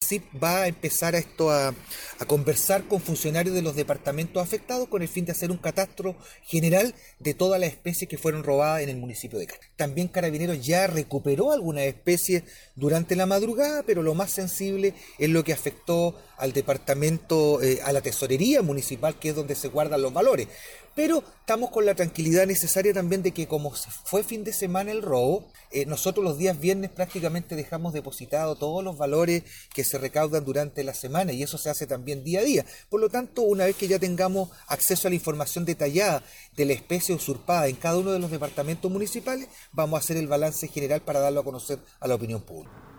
CIP va a empezar a conversar con funcionarios de los departamentos afectados con el fin de hacer un catastro general de todas las especies que fueron robadas en el municipio de Calama. También Carabineros ya recuperó algunas especies durante la madrugada, pero lo más sensible es lo que afectó al departamento, a la tesorería municipal, que es donde se guardan los valores. Pero estamos con la tranquilidad necesaria también de que como fue fin de semana el robo, nosotros los días viernes prácticamente dejamos depositados todos los valores que se recaudan durante la semana y eso se hace también día a día. Por lo tanto, una vez que ya tengamos acceso a la información detallada de la especie usurpada en cada uno de los departamentos municipales, vamos a hacer el balance general para darlo a conocer a la opinión pública.